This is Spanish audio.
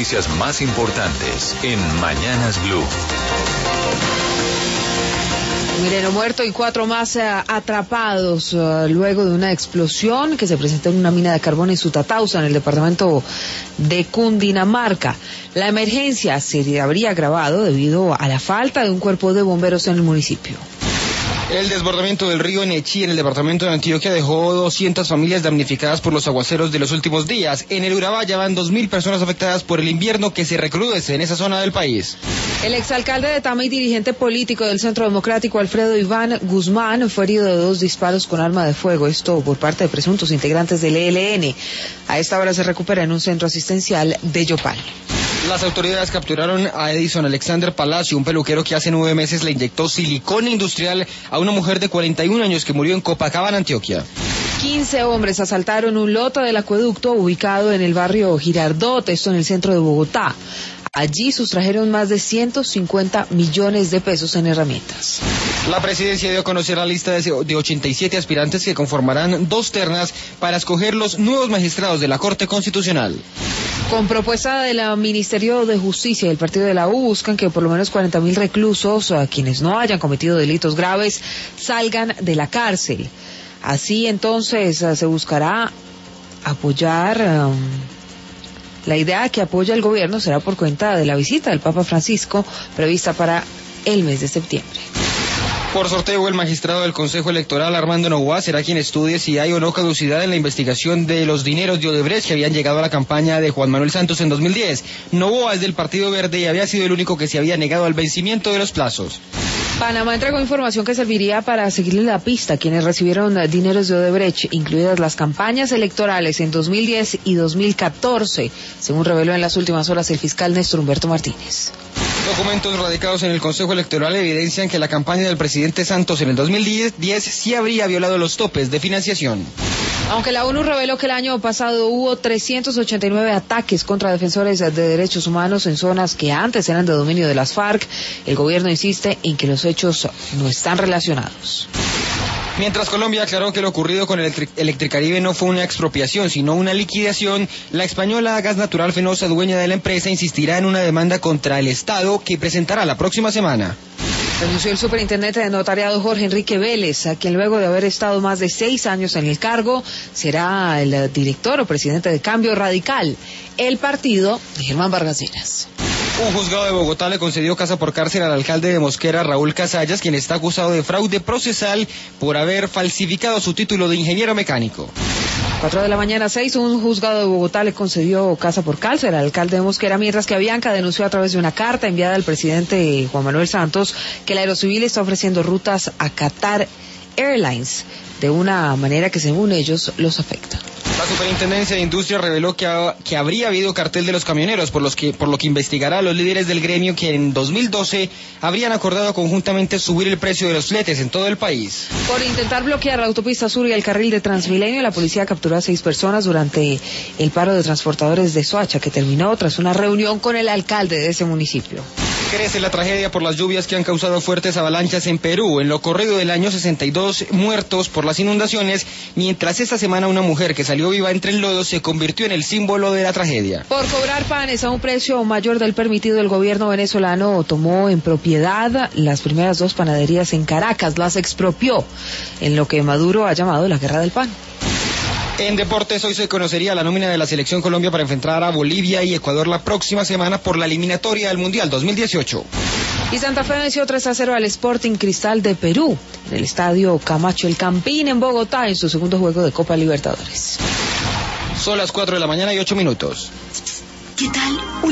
noticias más importantes en Mañanas Blue. Miren, muerto y 4 más atrapados luego de una explosión que se presentó en una mina de carbón en Sutatausa, en el departamento de Cundinamarca. La emergencia se habría agravado debido a la falta de un cuerpo de bomberos en el municipio. El desbordamiento del río Nechí en el departamento de Antioquia dejó 200 familias damnificadas por los aguaceros de los últimos días. En el Urabá ya van 2.000 personas afectadas por el invierno que se recrudece en esa zona del país. El exalcalde de Tama y dirigente político del Centro Democrático, Alfredo Iván Guzmán, fue herido de 2 disparos con arma de fuego, esto por parte de presuntos integrantes del ELN. A esta hora se recupera en un centro asistencial de Yopal. Las autoridades capturaron a Edison Alexander Palacio, un peluquero que hace 9 meses le inyectó silicona industrial a una mujer de 41 años que murió en Copacabana, Antioquia. 15 hombres asaltaron un lote del acueducto ubicado en el barrio Girardot, esto en el centro de Bogotá. Allí sustrajeron más de 150 millones de pesos en herramientas. La presidencia dio a conocer la lista de 87 aspirantes que conformarán 2 ternas para escoger los nuevos magistrados de la Corte Constitucional. Con propuesta del Ministerio de Justicia y el partido de la U, buscan que por lo menos 40.000 reclusos, a quienes no hayan cometido delitos graves, salgan de la cárcel. Así entonces se buscará apoyar. La idea que apoya el gobierno será por cuenta de la visita del Papa Francisco prevista para el mes de septiembre. Por sorteo, el magistrado del Consejo Electoral, Armando Noboa, será quien estudie si hay o no caducidad en la investigación de los dineros de Odebrecht que habían llegado a la campaña de Juan Manuel Santos en 2010. Noboa es del Partido Verde y había sido el único que se había negado al vencimiento de los plazos. Panamá entregó información que serviría para seguirle la pista a quienes recibieron dineros de Odebrecht, incluidas las campañas electorales en 2010 y 2014, según reveló en las últimas horas el fiscal Néstor Humberto Martínez. Documentos radicados en el Consejo Electoral evidencian que la campaña del presidente Santos en el 2010 sí habría violado los topes de financiación. Aunque la ONU reveló que el año pasado hubo 389 ataques contra defensores de derechos humanos en zonas que antes eran de dominio de las FARC, el gobierno insiste en que los hechos no están relacionados. Mientras Colombia aclaró que lo ocurrido con Electricaribe no fue una expropiación, sino una liquidación, la española Gas Natural Fenosa, dueña de la empresa, insistirá en una demanda contra el Estado que presentará la próxima semana. Renunció el superintendente de notariado Jorge Enrique Vélez, a quien luego de haber estado más de 6 años en el cargo, será el director o presidente de Cambio Radical, el partido de Germán Vargas Lleras. Un juzgado de Bogotá le concedió casa por cárcel al alcalde de Mosquera, Raúl Casallas, quien está acusado de fraude procesal por haber falsificado su título de ingeniero mecánico. 4 de la mañana, 6, un juzgado de Bogotá le concedió casa por cárcel al alcalde de Mosquera, mientras que Avianca denunció a través de una carta enviada al presidente Juan Manuel Santos que la Aerocivil está ofreciendo rutas a Qatar Airlines de una manera que según ellos los afecta. La Superintendencia de Industria reveló que habría habido cartel de los camioneros, por lo que investigará a los líderes del gremio que en 2012 habrían acordado conjuntamente subir el precio de los fletes en todo el país. Por intentar bloquear la autopista sur y el carril de Transmilenio, la policía capturó a 6 personas durante el paro de transportadores de Soacha, que terminó tras una reunión con el alcalde de ese municipio. Crece la tragedia por las lluvias que han causado fuertes avalanchas en Perú. En lo corrido del año, 62 muertos por las inundaciones, mientras esta semana una mujer que salió viva entre el lodo se convirtió en el símbolo de la tragedia. Por cobrar panes a un precio mayor del permitido, el gobierno venezolano tomó en propiedad las primeras 2 panaderías en Caracas, las expropió, en lo que Maduro ha llamado la guerra del pan. En deportes, hoy se conocería la nómina de la Selección Colombia para enfrentar a Bolivia y Ecuador la próxima semana por la eliminatoria del Mundial 2018. Y Santa Fe venció 3-0 al Sporting Cristal de Perú, en el estadio Camacho El Campín en Bogotá, en su segundo juego de Copa Libertadores. Son las 4 de la mañana y 8 minutos. ¿Qué tal?